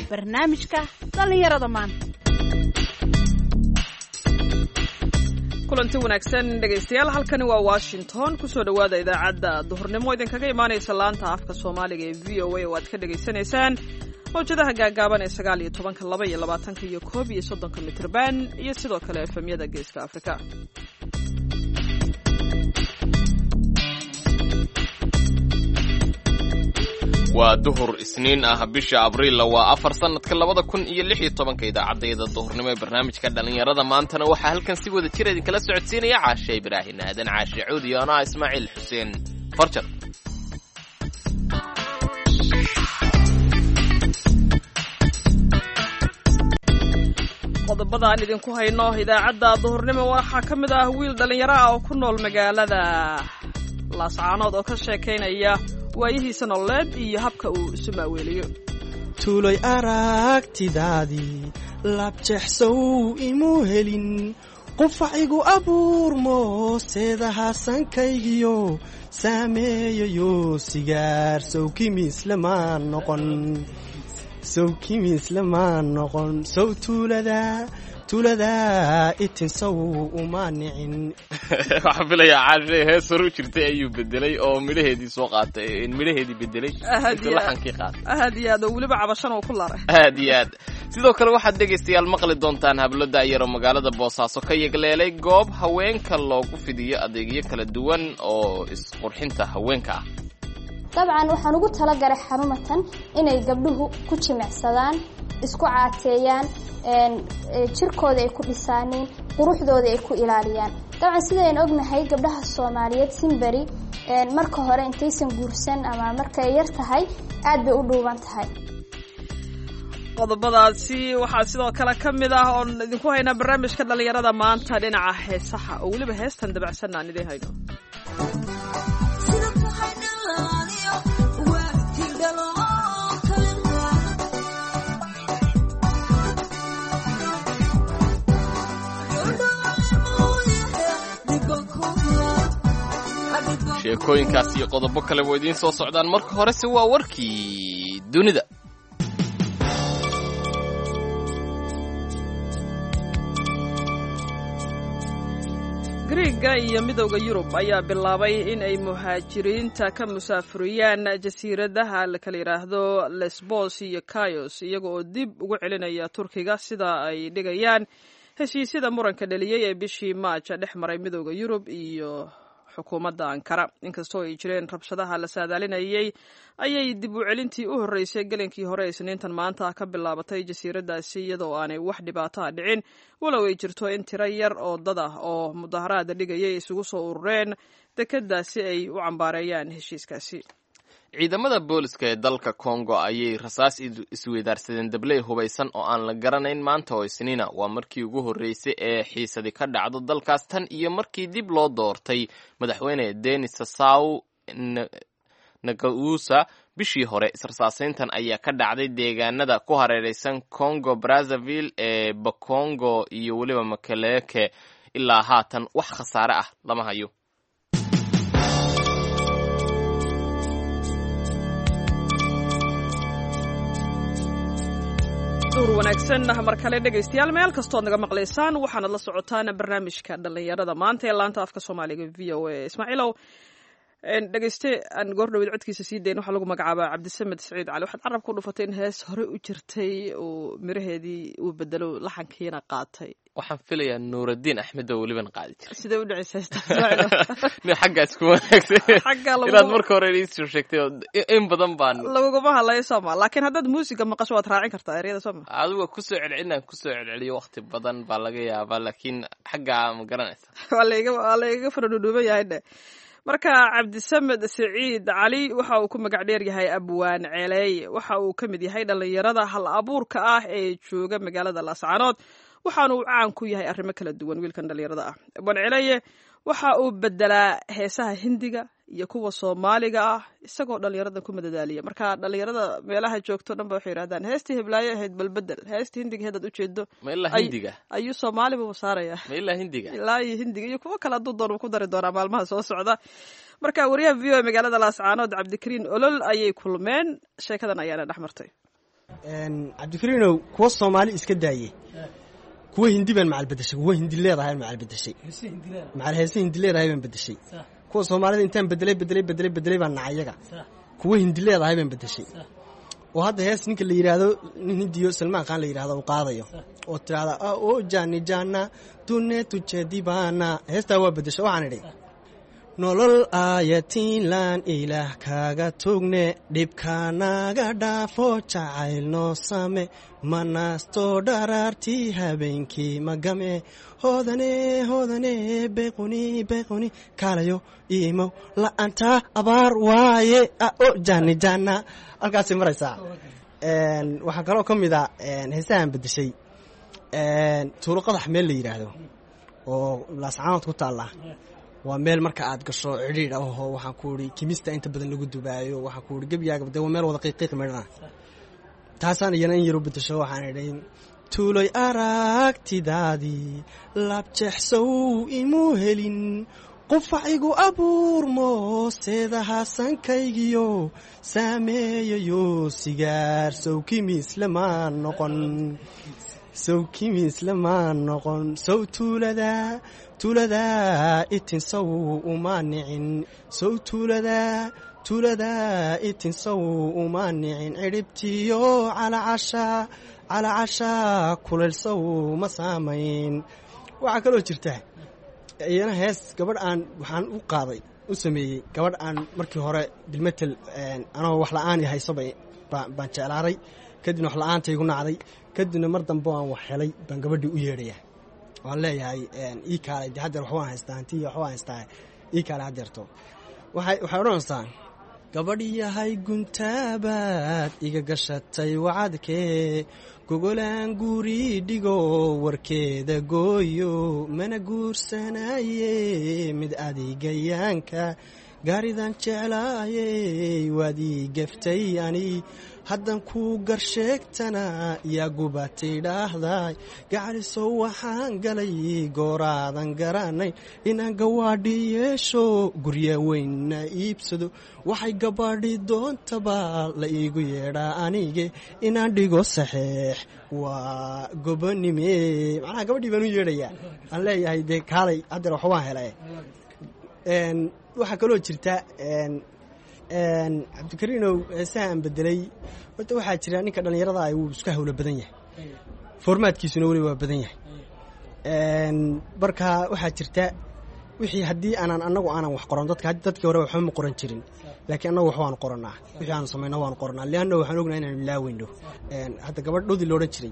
barnaamijka dhallinyarada maanta. kulanti wanaagsan dhegaystayaal, halkani waa Washington. kusoo dhawaada idaacadda duhurnimo idinkaga imaanaysa laanta afka Soomaaliga ee VOA oo aad ka dhageysanaysaan mawjadaha gaagaaban ee 19, 22 iyo 31 mitirban iyo sidoo kale efemyada Geeska Afrika. waa duhur isniin ah bisha abriil waa 4 sanadka 2016 idaacadayda duhurnimo ee barnaamijka dhalinyarada maantana waxaa halkan si wada jir idinkala socodsiinaya Caashe Ibraahin Aadan, Caashe Cuudi iyo ana Ismaaciil Xuseen Farjar. qodobada aan idinku hayno idaacadda duhurnimo waxaa ka mid ah wiil dhalinyaro ah oo ku nool magaalada Laascaanood oo ka sheekeynaya waayihiisa nololeed iyo habka uu isu maaweeliyo. tuulay aragtidaadii labjexsow imu helin qufacigu abuurmo seedaha sankaygiyo saameeyayo sigaar sowkimiislamaan noqon sow tuulada itinsow uma nicin. waxaan filayaa Caashe hees hore u jirtay ayuu bedelay oo midhaheedii soo qaatay midhaheedii bedelay laxankii qaatay aad iyo aad oo weliba cabashan oo ku laray aad iyo aad. sidoo kale waxaad dhegaystayaal maqli doontaan hablo daayar oo magaalada Boosaaso ka yegleelay goob haweenka loogu fidiyo adeegyo kala duwan oo isqurxinta haweenka ah. dabcan waxaan ugu talagalay xarumatan inay gabdhuhu ku jimicsadaan, isku caateeyaan, jirkooda ay ku dhisaaneen, quruxdooda ay ku ilaaliyaan. dabcan sideen ognahay gabdhaha Soomaaliyeed Simbari marka hore intaysan guursan ama marka ay yar tahay aad bay u dhuuban tahay. qodobadaasi waxaa sidoo kale ka mid ah oo idinku hayna barnaamijka dhalinyarada maanta dhinaca heesaha oo weliba heestan dabacsan aan idin hayno. sheekooyinkaas iyo qodobo kale way idiin soo socdaan. marka horese waa warkii dunida. Greega iyo midowda Yurub ayaa bilaabay in ay muhaajiriinta ka musaafuriyaan jasiiradaha la kala yiraahdo Lesbos iyo Chios iyaga oo dib ugu celinaya Turkiga sida ay dhigayaan heshiisyada muranka dhaliyay ee bishii Maarch dhex maray midowda Yurub iyo xukuumadda Ankara. inkastoo ay jireen rabshadaha la saadaalinayay ayay dib u celintii u horeysay galinkii hore isniintan maanta ka bilaabatay jasiiradaasi iyadoo aanay wax dhibaato ah dhicin, walow ay jirto in tiro yar oo dad ah oo mudaharaad dhigayay isugu soo urureen dekedaasi ay u cambaareeyaan heshiiskaasi. ciidamada booliska ee dalka Congo ayay rasaas isweydaarsadeen dabley hubaysan oo aan la garanayn maanta oo isniina. waa markii ugu horeysay ee xiisadi ka dhacdo dalkaas tan iyo markii dib loo doortay madaxweyne Denis Sassou Nguesso bishii hore. israsaasayntan ayaa ka dhacday deegaanada ku hareeraysan Congo Brazzaville ee Bakongo iyo weliba Makeleke. ilaa haatan wax khasaare ah lama hayo. duur wanaagsan mar kale dhegaystayaal, meel kastoo naga maqlaysaan waxaanad la socotaan barnaamijka dhalinyarada maanta ee laanta afka Soomaaliga VOA. Ismaaciilow, dhegayste aan goordhaweyd codkiisa sii dayn waxaa lagu magacaabaa Cabdisamed Saciid Cali. waxaad carab ku dhufatay in hees hore u jirtay oo miraheedii uu bedelo laxankiina qaatay. waxaan filayaa Nuuruddin Axmed oo weliban qaadi jiray. sidee u dhacaysaa Ismaaciilow? xaggaas ku wanaagsan inaad marka hore isu sheegtay in badan baan laguma hadlayo Soomaa, laakiin haddaad muusiga maqasho waad raacin kartaa ereyada Soomaa. adigu ku soo celceliyo waqti badan baa laga yaabaa, laakiin xagga ma garanaysa. waa la iga faradhuuban yahay dhe. marka Cabdisamed Saciid Cali waxa uu ku magac dheer yahay Abwaan Ceeley. waxa uu ka mid yahay dhalinyarada hal abuurka ah ee jooga magaalada Laascaanood, waxaanu caan ku yahay arrimo kala duwan. wiilkan dhalinyarada ah Abwaan Ceeley waxa uu bedelaa heesaha Hindiga iyo kuwa Soomaaliga ah isagoo dhalinyarada ku madadaaliya. marka dhalinyarada meelaha joogto dhanba waxay yiraahdaan heestii Hiblaayo ahayd balbedel, heestii Hindiga hadad u jeedo ma ilaa Hindiga ayuu Soomaaliba u saaraya. ma ilaa Hindiga iyo kuwa kala doon ku dari doona maalmaha soo socda. marka wariyaha VOA magaalada Laascaanood Cabdikariin Olol ayay kulmeen, sheekadan ayaana dhex martay. cabdikariinow kuwa soomaali iska daaye kuwa hindi baan macal bedeshay kuwa hindi leedahay macal bedeshay macal heese hindi leedahay baan bedeshay kuwa soomaalida intaan bedelay baan nacay iyaga kuwa hindi leedahay baan bedeshay oo hadda hees ninka la yidhaahdo nin hindiyo Salmaan Khan la yidhaahdo uu qaadayo oo tiraada oo jaani jaana tunne tujadibaana heestaa waa bedeshay waxaan idhi nolol aayatiinlaan ilaah kaaga tugne dhibkaanaga dhaafo jacayl noo same manaasto dharaartii habeenkii magame hoodane beequni kaalayo iimow la'aanta abaar waaye o jaani jaana halkaasay maraysaa waxaa kaloo ka mid a heesahan bedeshay tuulo qadax meel la yidhaahdo oo laascaanood ku taalla waa meel marka aad gasho cidhiidh ahoo waxaan ku idhi kimista inta badan lagu dubaayo waxaan ku idhi gebyaaga de waa meel wada qiiqiiq midhana taasaan iyana in yaru bedesho waxaan idhi tuuloy aragtidaadii labjeexsow imuu helin qufacigu abuurmo seedaha sankaygiyo saameeyayo sigaar sowkimis lamaan noqon sow tuulada itinsow uma nicin sow tuulada itinsow uma nicin cidhibtiyo calacasha kulaylsow ma saamayn waxaa kaloo jirta iyana hees gabadh aan waxaan u qaaday u sameeyey gabadh aan markii hore bilmetel anoo wax la'aan hayso baan jeclaaday kadibna wax la'aanta igu nacday kadibna mar dambe aan wax helay baan gabadhii u yeedhayaa waan leeyahay ii kaalay de haddeer waxbaan haystaa hantii waxbaan haystaa ii kaalay haddeerto waxay odhanaysaa gabadh yahay guntaabaad iga gashatay wacadkee gogolaan guri dhigo warkeeda gooyo mana guursanaye mid adigayaanka gaaridan jeclaayey waad ii gaftay ani haddan ku garsheegtana yaa gubatay dhaahday gacalisow waxaan galay gooraadan garanay inaan gawaadhi yeesho gurya weynna iibsado waxay gabadhi doontaba la iigu yeedhaa anige inaan dhigo saxeex waa gobonime macnaha gabadhii baan u yeedhayaa aan leeyahay dee kaalay haddeer wax waan helay waxaa kaloo jirta cabdikariinow heesaha aan bedelay horta waxaa jira ninka dhallinyarada ah wuu iska hawlo badan yahay formaadkiisuna weli waa badan yahay marka waxaa jirta wixii haddii anagu aanan wax qoran dadkii hore waxba ma qoran jirin laakiin annagu wax waanu qorannaa wixii aanu samayno waanu qorannaa leanna waxaan ognahay inaanu ilaaweyno hadda gabadh dhowdii loodhan jiray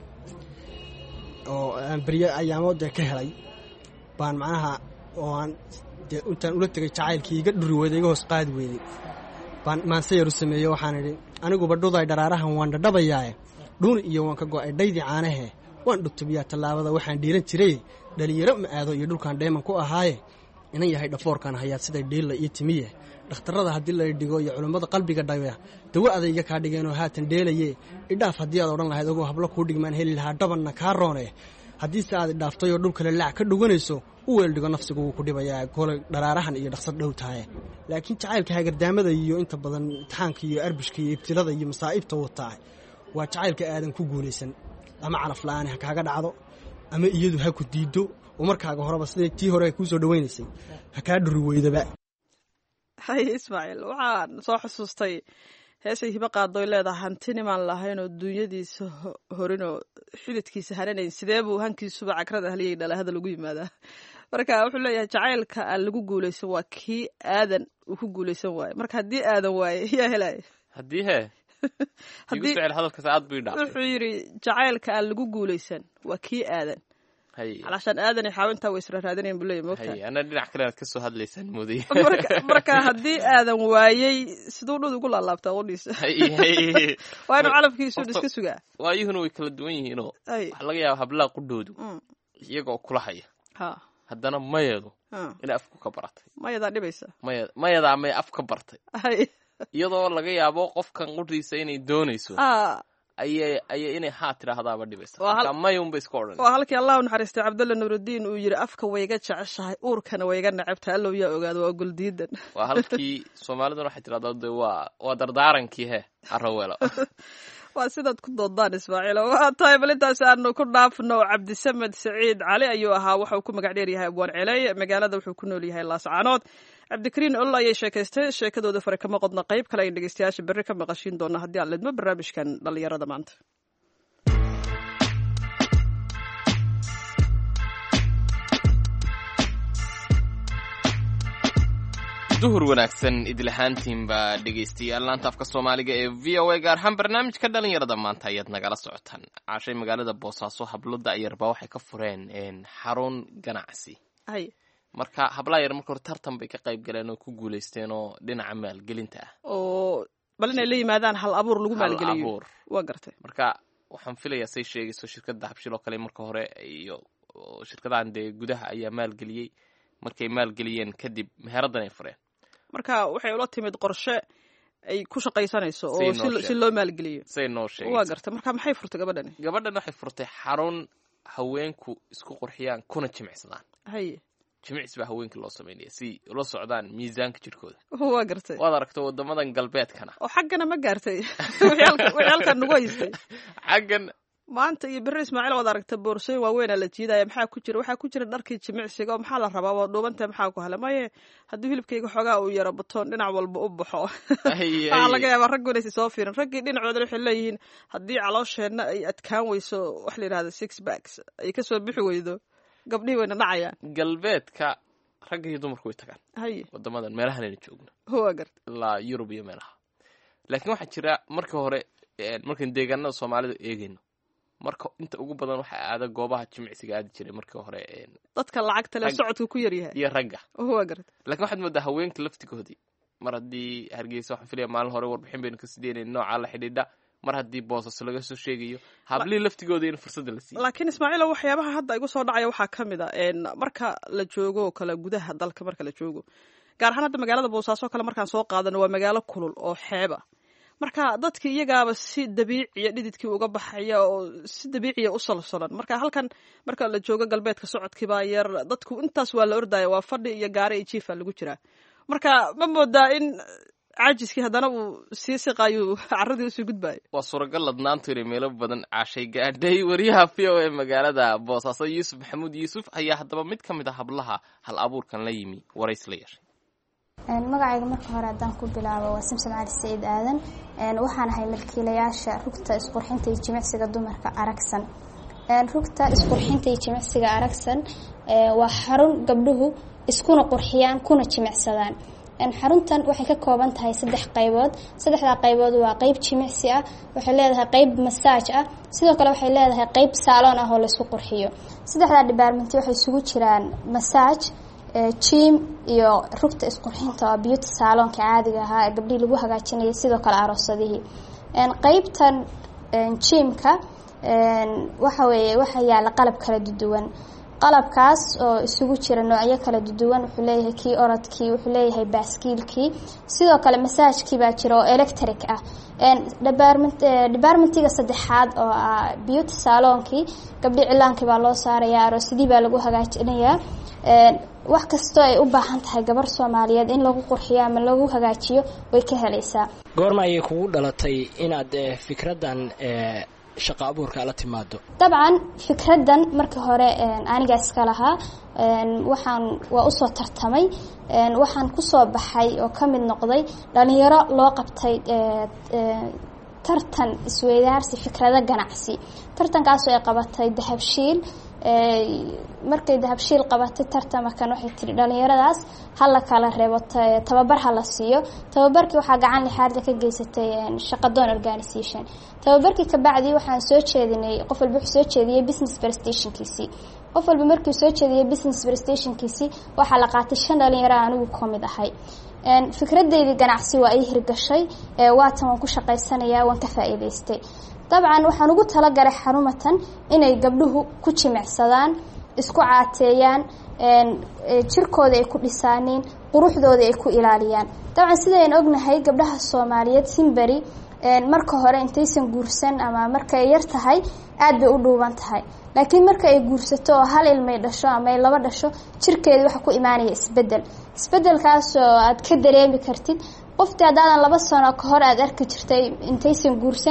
oo aan beryo ayaamood ka helay baan macnaha oo aan dee intaan ula tegay jacaylkii iga dhuri weyday iga hoos qaadi weyday baan maansayaru sameeyo waxaan idhi aniguba dhuday dharaarahan waan dhadhabayaae dhuun iyo waan ka go'ay dhaydii caanahe waan dhutubiyaa tallaabada waxaan dhiiran jiray dhalinyaro ma aado iyo dhulkaan dheeman ku ahaaye inan yahay dhafoorkan hayaad siday dhiilla iyo timiye dhakhtarrada haddii la dhigo iyo culummada qalbiga dhaya dawa adayga kaa dhigeenoo haatan dheelaye idhaaf haddii aad odhan lahayd ogoo hablo kuu dhigmaan heli lahaa dhabanna kaa roone haddiise aad idhaaftay oo dhulkale laac ka dhuganayso u weeldhigo nafsigu wuu ku dhibayaa kolay dharaarahan iyo dhaqsad dhow tahaye laakiin jacaylka hagardaamada iyo inta badan imtixaanka iyo arbishka iyo ibtilada iyo masaa'ibta wataa waa jacaylka aadan ku guulaysan ama calaf la'aani ha kaaga dhacdo ama iyadu ha ku diiddo oo markaaga horeba siday tii hore kuu soo dhawaynaysay ha kaa dhuri weydaba hay ismaaciil waxaan soo xusuustay heesay hibo qaadooy leedaha hantinimaan lahaynoo duunyadiisa horinoo xididkiisa haranayn sidee buu hankiisuba cagrada haliyay dhalahada lagu yimaadaa marka wuxuu leeyahay jacaylka aan lagu guulaysan waa kii aadan uu ku guulaysan waayo marka haddii aadan waaye yaa helaya haddii hee igu socel hadalkaas aad buu idhaa wuxuu yidhi jacaylka aan lagu guulaysan waa kii aadan calashaan aadan iyo xaawintaa way isra raadinayn buu leeyahy moogtahay ana dhinac kale aad ka soo hadlaysaan mooday marka haddii aadan waayey siduu dhud ugu laalaabtaa qodhiisa waa inuu calafkiisu iska sugaa waayuhuna way kala duwan yihiinoo waxaa laga yaaba hablaa qudhoodu iyagoo kula haya haddana mayeedu inay afku ka baratay mayadaa dhibaysa mayadaa may af ka bartay iyadoo laga yaabo qofkan qudhiisa inay doonayso ayay inay haa tidhaahdaaba dhibaysa marka mayunba iska odhan waa halkii allah u naxariistay cabdulla nuurudiin uu yidhi afka wayga jeceshahay uurkana wayga necabtahay allow yaa ogaada waa goldiidan waa halkii soomaaliduna waxay tidhahdaa de waa dardaarankii he araweelo waa sidaad ku doodaan ismaaciil waa tahay bal intaas aanu ku dhaafno cabdisamed saciid cali ayuu ahaa waxa uu ku magac dheer yahay abwaan celey magaalada wuxuu ku nool yahay laascaanood cabdikariin olla ayay sheekaystay sheekadooda fare kama qodna qayb kale ay dhegeystayaasha berri ka maqashiin doona haddii aan lidmo barnaamijkan dhallinyarada maanta duhur wanaagsan idilahaantiinba dhegaystayaal laanta afka soomaaliga ee v o a gaar ahaan barnaamijka dhalinyarada maanta ayaad nagala socotaan caashay magaalada boosaaso hablo da'yarba waxay ka fureen xarun ganacsi marka hablaha yar marka hore tartan bay ka qayb galeen oo ku guulaysteen oo dhinaca maalgelinta ah oo bal inay la yimaadaan hal abuur lagu maalgeliyo waa gartay marka waxaan filayaa say sheegayso shirkadda habshil oo kale marka hore iyo shirkadahan dee gudaha ayaa maalgeliyey markay maalgeliyeen kadib meheraddan ay fureen marka waxay ula timid qorshe ay ku shaqaysanayso oo si loo maalgeliyo say noo sheegay waa gartay marka maxay furtay gabadhan waxay furtay xarun haweenku isku qurxiyaan kuna jimicsadaan jimicsi baa haweenka loo samaynaya si ula socdaan miisaanka jirkooda waa gartay waad aragto wadamadan galbeedkana oo xaggana ma gaartay waxyaalkan nagu haystay xaggan maanta iyo berri ismaaciil waad aragta boorsooyin waaweynaa la jiidaya waxaa ku jira dharkii jimicsiga oo maxaa la rabaa waa dhuubanta maxaa ku hala maye haddii hilibkayga xoogaa uu yaro batoon dhinac walba u baxo waxaa laga yaabaa raggu inaysi soo fiirin raggii dhinacooda waxay leeyihiin haddii caloosheenna ay adkaan weyso wax la yidhahda six backs ay kasoo bixi weydo gabdhihii wayna dhacayaan galbeedka ragga iyo dumarku way tagaan wadamadan meelahanayna joogno waa garta ilaa yurub iyo meelaha laakiin waxaa jira marka hore markaan deegaanada soomaalida eegayno marka inta ugu badan waxaa aada goobaha jimicsiga aadi jiray markii hore dadka lacagta le socodka ku yar yahay iyo ragga waa garta laakiin waxaad moodaa haweenka laftigoodii mar haddii hargeysa waxaan filaya maalin hore warbixin baynu ka sideynayna noocaa la xidhiidha mar haddii boosas laga soo sheegayo hablihii laftigooda in fursadda la siiyo laakiin ismaaciilo waxyaabaha hadda igu soo dhacaya waxaa ka mid a marka la joogo kale gudaha dalka marka la joogo gaar ahaan hadda magaalada boosaaso kale markaan soo qaadano waa magaalo kulul oo xeeba marka dadki iyagaaba si dabiiciya dhididkii uga baxaya oo si dabiiciya u salsalan marka halkan marka la joogo galbeedka socodkiibaa yar dadku intaas waa la ordaya waa fadhi iyo gaari iyo jiifa lagu jiraa marka ma moodaa in caajiskii haddana uu sii siqaayo carradii usii gudbaayo waa suuragal ladnaantu inay meelo badan caashay gaadhay wariyaha v o a magaalada boosaaso yuusuf maxamuud yuusuf ayaa haddaba mid ka mid a hablaha hal abuurkan la yimi warays la yeeshay magacayga marka hore haddaan ku bilaabo waa samsom cali saciid aadan waxaan ahay milkiilayaasha rugta isqurxinta iyo jimicsiga dumarka aragsan rugta isqurxinta iyo jimicsiga aragsan waa xarun gabdhuhu iskuna qurxiyaan kuna jimicsadaan xaruntan waxay ka kooban tahay 3 qaybood 3da qaybood waa qayb jimicsi ah waxay leedahay qayb massage ah sidoo kale waxay leedahay qayb salon ah oo la isku qurxiyo 3da department waxay isugu jiraan massage gym iyo rugta isqurxinta oo beauty salon ka caadiga ah ee gabdhaha lagu hagaajinayo sidoo kale aroosadii qaybtan gymka waxa yaala qalab kala duwan qalabkaas oo isugu jira noocyo kala duwan wuxuu leeyahay kii orodkii wuxuu leeyahay baaskiilkii sidoo kale massage-kii baa jira oo electric ah departmentiga saddexaad oo ah beauty salon-kii gabdhi cilaankii baa loo saarayaa aroosadii baa lagu hagaajinayaa wax kastoo ay u baahan tahay gabar Soomaaliyeed in lagu qurxiyo ama lagu hagaajiyo way ka helaysaa goorma ayay kugu dhalatay inaad fikradan shaqo abuurka la timaado dabcan fikradan markii hore aniga iska lahaa waxaan u soo tartamay waxaan ku soo baxay oo kamid noqday dhalinyaro loo qabtay tartan isweydaarsi fikrada ganacsi tartankaas oo ay qabatay dahabshiil markay dahabshiil qabatay tartamakan waxay tiri dhalinyaradaas hal kala reebo tababar hala siiyo tababarkii waxa gacan lixaad ka geysatay shaqadoon organization tababarkii ka bacdi waxaan soo jeedinay qof walba soo jeediyay business presentation-kiisi qof walba markii soo jeediyay business presentation-kiisi waxa la qaatay 5 dhalinyaro anigu kamid ahay fikradeedii ganacsi waa ay hirgashay waatan waan ku shaqaysanayaa waan ka faa'iideystay dabcan waxaan ugu tala galay xarumatan inay gabdhuhu ku jimicsadaan isku caateeyaan jirkooda ay ku dhisaaneen quruxdooda ay ku ilaaliyaan dabcan sideen ognahay gabdhaha Soomaaliyeed simbari marka hore intaysan guursan ama marka ay yar tahay aad bay u dhuuban tahay laakiin marka ay guursato oo hal ilmay dhasho ama ay laba dhasho jirkeedu waxa ku imaanaya isbedelkaas oo aad ka dareemi kartid qoftii hadaan 2 sano ka hor aad arki jirtay intaysan guursan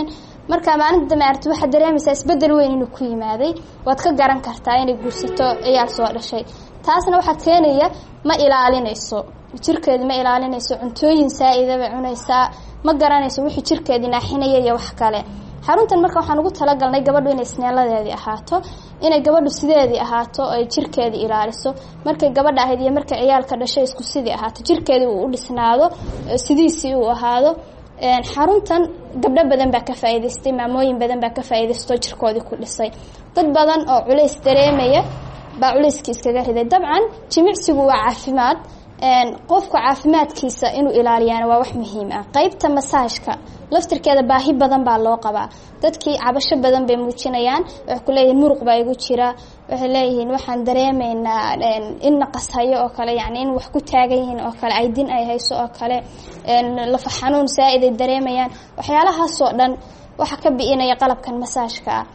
marka maalinta dambe aragtid waxaad dareemaysaa isbedel weyn inuu ku yimaaday waad ka garan kartaa inay guursato ciyaal soo dhashay taasna waxaa keenaya ma ilaalinayso jirkeeda ma ilaalinayso cuntooyin saa'ida bay cunaysaa ma garanayso wixii jirkeedii naaxinaya iyo wax kale xaruntan marka waxaan ugu talagalnay gabadhu inay isneeladeedii ahaato inay gabadhu sideedii ahaato ay jirkeedii ilaaliso markay gabadha ahayd iyo markay ciyaalka dhashay isku sidii ahaato jirkeedii uu u dhisnaado sidiisii uu ahaado xaruntan gabdho badan baa ka faa'iidaystay maamooyin badan baa ka faa'iidaystay jirkoodii ku dhisay dad badan oo culays dareemaya baa culayskii iskaga riday dabcan jimicsigu waa caafimaad qofka caafimaadkiisa inuu ilaaliyana waa wax muhiim ah qaybta masaajka laftirkeeda baahi badan baa loo qabaa dadkii cabasho badan bay muujinayaan waxay ku leeyihiin muruq baa igu jira waxay leeyihiin waxaan dareemaynaa in naqas hayo oo kale yacni in wax ku taagan yihiin oo kale aydin ay hayso oo kale lafa xanuun saa'id ay dareemayaan waxyaalahaasoo dhan waxa ka bi'inaya qalabkan masaajka ah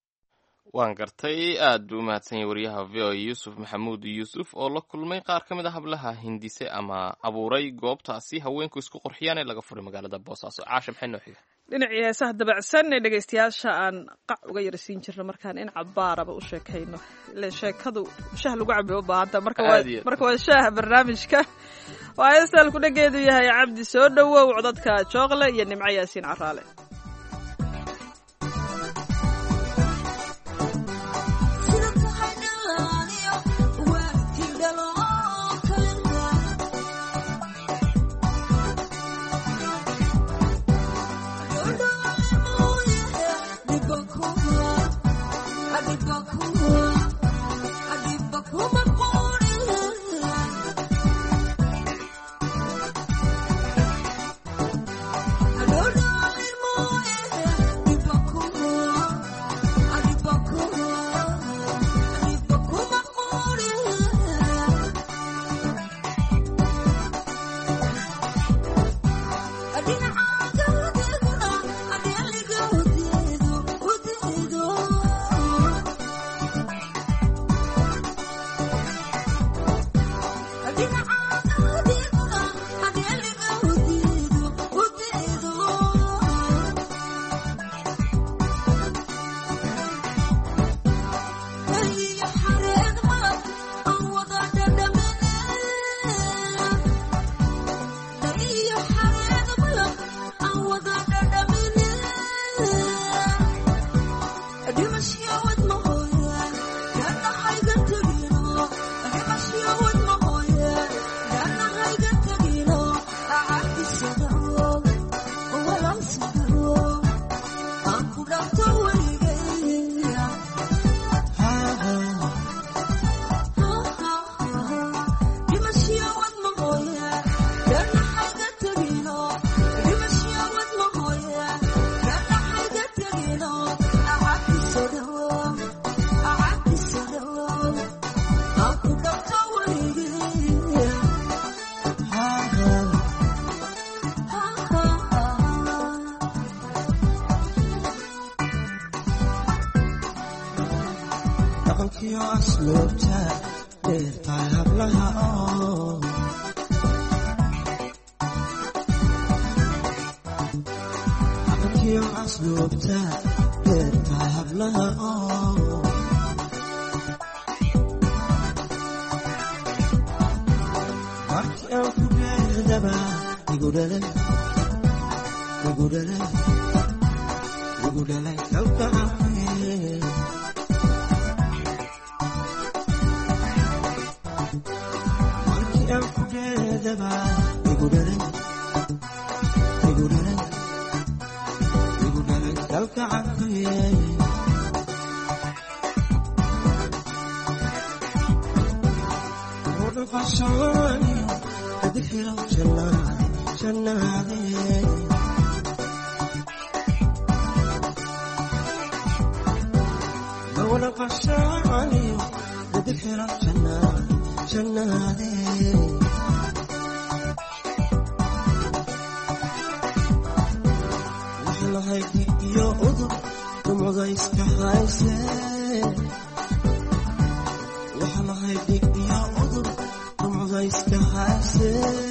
waan gartay aad buu umahadsan yahay wariyaha v o yuusuf maxamuud yuusuf oo la kulmay qaar ka mid a hablaha hindise ama abuuray goobtaasi haweenku isku qurxiyaan ee laga furay magaalada boosaaso caasha maxay noo xiga dhinacii heesaha dabacsan ee dhegaystayaasha aan qac uga yarsiin jirno markaan in cabaaraba u sheekayno ile sheekadu shah lagu cabi u baahanta marka waa shaaha barnaamijka waa heestaan ku dhageedu yahay cabdi soo dhowow codadka jooqle iyo nimco yaasiin caraale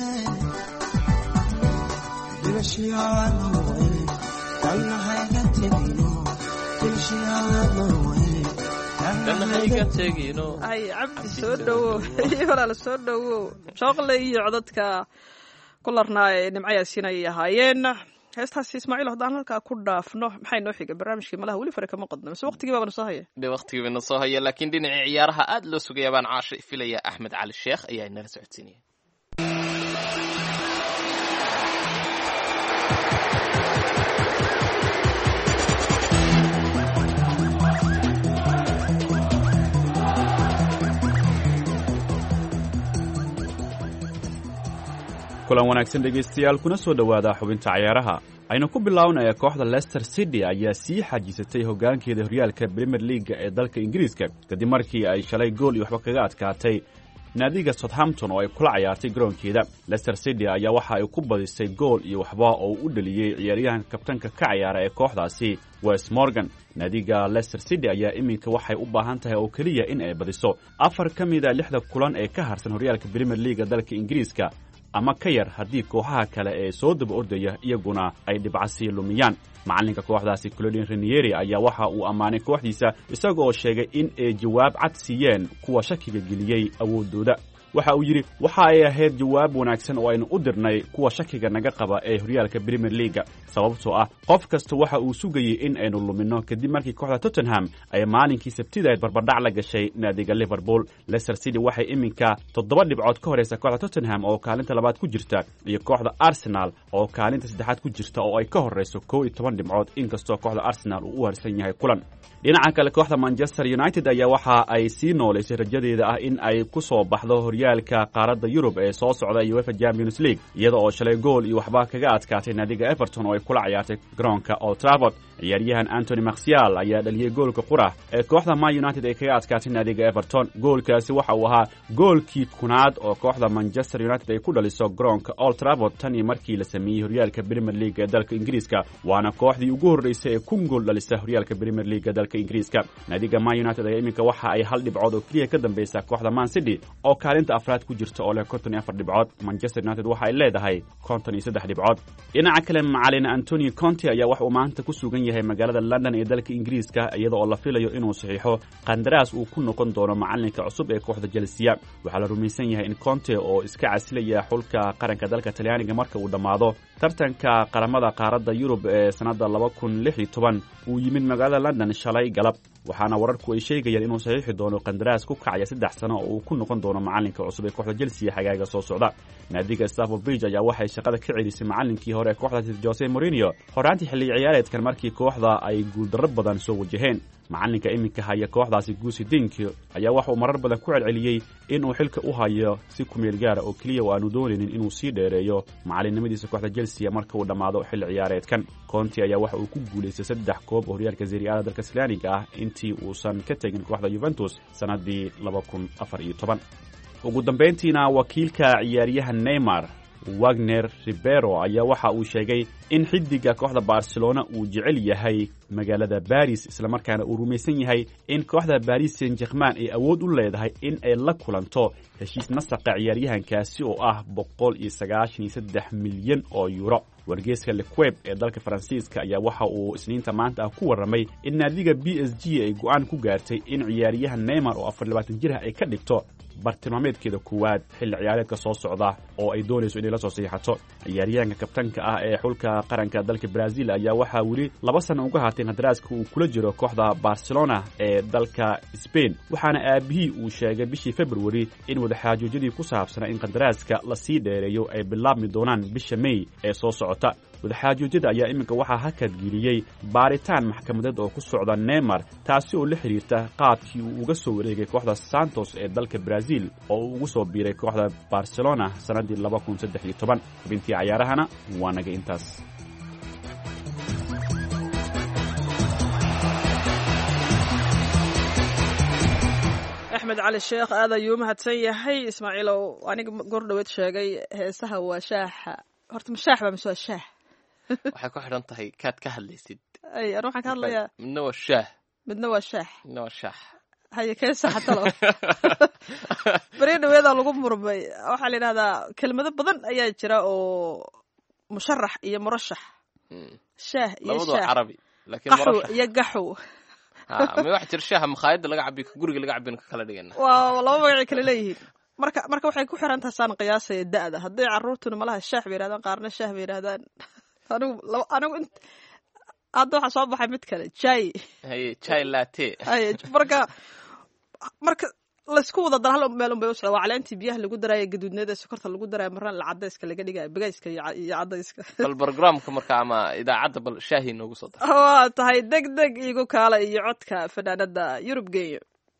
Thank you. hayga tegino ay cabdi soo dhowow iyo walaal soo dhowow shooqle iyo codadka kularnaa ee nimcayaasiin ayay ahaayeen heestaasi ismaaciil haddaan halkaa ku dhaafno maxay noo xiga barnaamijkii malaha weli fare kama qodno mise waqtigii baabana soo haya de waqtigii na soo haya laakiin dhinacii ciyaaraha aad loo sugaya baan caasha filaya axmed cali sheekh ayaa inala socodsiinaya kulan wanaagsan dhegaystayaal kuna soo dhowaada xubinta ciyaaraha aynu ku bilownaya kooxda Leicester City ayaa sii xajisatay hoggaankeeda horyaalka Premier League ee dalka Ingiriiska kadib markii ay shalay gool iyo waxba kaga adkaatay naadiga Southampton oo ay kula ciyaartay garoonkeeda. Leicester City ayaa waxa ay ku badisay gool iyo waxba oo u dhaliyay ciyaaryahan kabtanka ka ciyaara ee kooxdaasi Wes Morgan. naadiga Leicester City ayaa iminka waxay u baahan tahay oo kaliya in ay badiso 4 ka mid ah 6 kulan ee ka harsan horyaalka Premier League dalka Ingiriiska ama ka yar haddii kooxaha kale ee soo daba ordaya iyaguna ay dhibcasi lumiyaan. macalinka kooxdaasi Claudio Ranieri ayaa waxa uu ammaanay kooxdiisa isaga oo sheegay in ay jawaab cad siiyeen kuwa shakiga geliyey awoodooda. waxa uu yidhi waxa ay ahayd jawaab wanaagsan oo aynu u dirnay kuwa shakiga naga qaba ee horyaalka Premier League sababtoo ah qof kasta waxa uu sugayay in aynu lumino kadib markii kooxda Tottenham ay maalinkii Sabtida barbardhac la gashay naadiga Liverpool. Leicester City waxay iminka 7 dhibcood ka horeysa kooxda Tottenham oo kaalinta labaad ku jirta iyo kooxda Arsenal oo kaalinta saddexaad ku jirta oo ay ka horeyso 12 dhibcood inkastoo kooxda Arsenal uu u harsan yahay kulan. dhinaca kale kooxda Manchester United ayaa waxa ay sii nooleysay rajadeeda ah in ay ku soo baxdo horyaalka qaaradda Yurub ee soo socda UEFA Champions League iyada oo shalay gool iyo waxba kaga adkaatay naadiga Everton oo ay kula ciyaartay garoonka Old Trafford. ciyaaryahan Anthony Martial ayaa dhaliyay goolka qura ee kooxda Man United ay kaga adkaatay naadiga Everton. goolkaasi waxa uu ahaa goolkii kunaad oo kooxda Manchester United ay ku dhaliso garoonka Old Trafford tan iyo markii la sameeyay horyaalka Premier League ee dalka Ingiriiska waana kooxdii ugu horeysay ee kun gool dhalisa horyaalka Premier League ee dalka Ingiriiska. naadiga Man United ayaa iminka waxa ay hal dhibcood oo kaliya ka dambaysa kooxda Man City oo kaalinta afraad ku jirta oo leh 54 dhibcood. Manchester United waxa ay leedahay 53 dhibcood. dhinaca kale macallin Antonio Conte ayaa wax uu maanta ku sugan yahay magaalada London ee dalka Ingiriiska iyada oo la filayo inuu saxiixo qandaraas uu ku noqon doono macalinka cusub ee kooxda Chelsea. waxaa la rumaysan yahay in Conte oo iska casilaya xulka qaranka dalka Talyaaniga marka uu dhamaado tartanka qaramada qaaradda Yurub ee sanada 2016 uu yimid magaalada London shalay galab waxaana wararku ay sheegayaan inuu saxiixi doono qandaraas ku kacaya 3 sano oo uu ku noqon doono macalinka cusub ee kooxda Chelsea xagaaga soo socda. naadiga Stamford Bridge ayaa waxay shaqada ka celisay macalinkii hore ee kooxda Jose Mourinho horaantii xilli ciyaareedkan markii kooxda ay guuldarro badan soo wajaheen. macalinka iminka haya kooxdaasi Guusy Dink ayaa waxa uu marar badan ku celceliyay inuu xilka u hayo si ku meel gaar oo kaliya oo aanu doonaynin inuu sii dheereeyo macalinimadiisa kooxda Chelsea marka uu dhamaado xilli ciyaareedkan. Conte ayaa waxa uu ku guuleystay 3 koob oo horyaalka Serie A dalka Talyaaniga ah intii uusan ka tagin kooxda Juventus sanadii 2014. ugu dambeyntiina wakiilka ciyaaryahan Neymar Wagner Ribeiro ayaa waxa uu sheegay in xidiga kooxda Barcelona uu jecel yahay magaalada Paris isla markaana uu rumaysan yahay in kooxda Paris Saint-Germain ay awood u leedahay in ay la kulanto heshiis nasaqa ciyaaryahankaasi oo ah 193 milyan oo euro. wargeyska Le Queb ee dalka Faransiiska ayaa waxa uu isniinta maanta ku waramay in naadiga PSG ay go'aan ku gaartay in ciyaaryahan Neymar oo 24 jir ah ay ka dhigto bartilmaameedkeeda koowaad xilli ciyaareedka soo socda oo ay doonayso inay la soo saxiixato. ciyaaryahanka kabtanka ah ee xulka qaranka dalka Brazil ayaa waxa weli 2 sano uga haatay qadaraaska uu kula jiro kooxda Barcelona ee dalka Spain waxaana aabihii uu sheegay bishii February in wadaxaajoodii ku saabsanaa in qadaraaska la sii dheereeyo ay bilaabmi doonaan bisha May ee soo socota. wadaxaajoodida ayaa iminka waxaa hakad geliyay baaritaan maxkamadeed oo ku socda Neymar taasi oo la xiriirta qaabkii uu uga soo wareegay kooxda Santos ee dalka Brazil oo uu ugu soo biiray kooxda Barcelona sanadii 2013. xubintii ciyaarahana waa naga intaas. axmed cali sheekh aad ayuu mahadsan yahay. ismaaciilow aniga goor dhaweed sheegay heesaha waa shaaxa horta ma shaax baa mise waa shaah waxay ku xidhan tahay kaad ka hadlaysid. ay anu waxaan ka hadlayaa midna waa shaah midna waa shaax midna waa shaax haye keesa xatalo bari dhaweeda lagu murmay waxaa la yidhahdaa kelmado badan ayaa jira oo musharax iyo murashax shaah iyo labadu shaah carabi laakiin qaxwo murashax iyo gaxwo ma wax jir shaaha makhaayadda laga cabi guriga laga cabin ka kala dhigana waa laba magacay kala leeyihiin marka waxay ku xiran tahay saan qiyaasaya da'da hadday carruurtuna malaha shaah bay yidhahdaan qaarna shaah bay yidhahdaan anigu hadda waxaa soo baxay mid kale jai latte marka laysku wada dara hal meel un bay u socda waa caleentii biyaha lagu daraayo gaduudneeda sokorta lagu daraayo marna cadayska laga dhigaya bagayska iyo cadayska bal barnaamijka marka ama idaacadda bal shaahi noogu soo dar waa tahay deg igu kaala iyo codka fanaanada Yurub Geeyo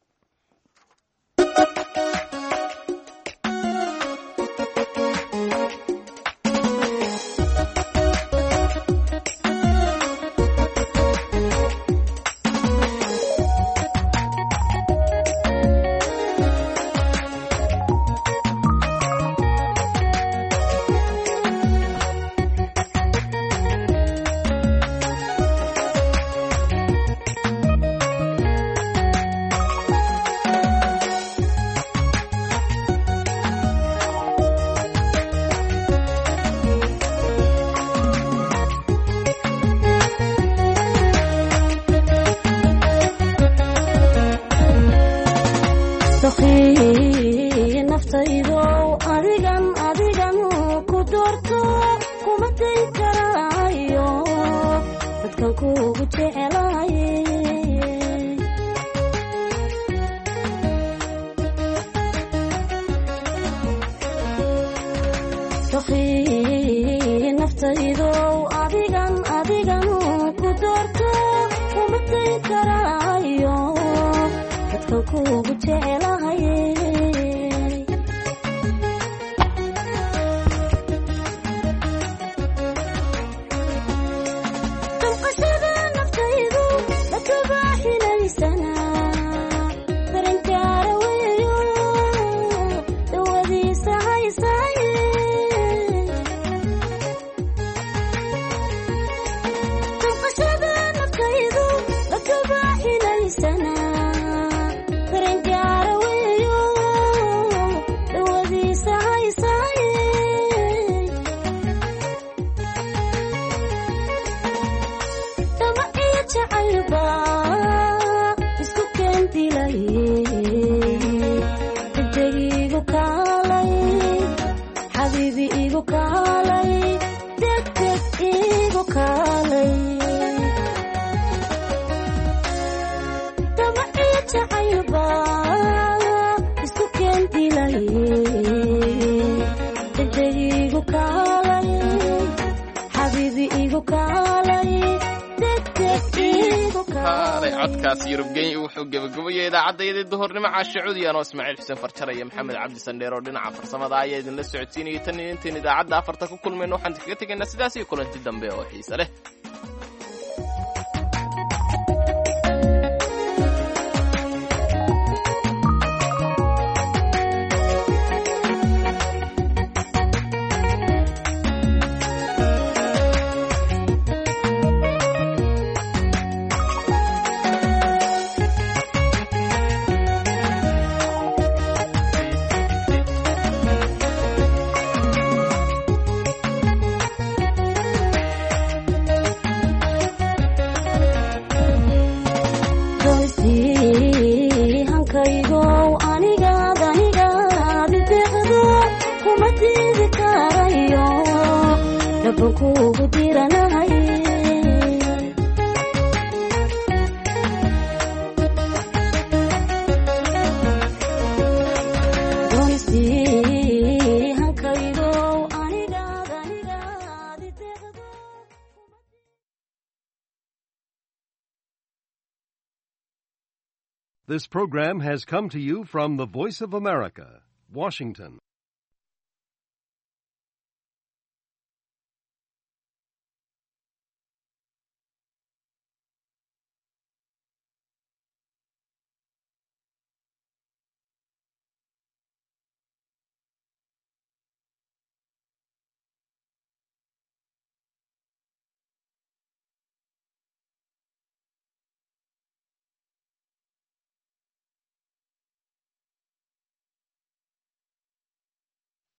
codkaas Yurub Geeyo wuxuu gabagabayay idaacadda duhurnimo caashicuudi anoo Ismaaciil Xuseen Farjar iyo Maxamed Cabdi Sandheer oo dhinaca farsamada ayaa idin la socodsiinayay tan intaan idaacadda afarta ku kulmayno waxaan kaga tegaynaa sidaas iyo kulanti dambe oo xiiso leh This program has come to you from the Voice of America, Washington.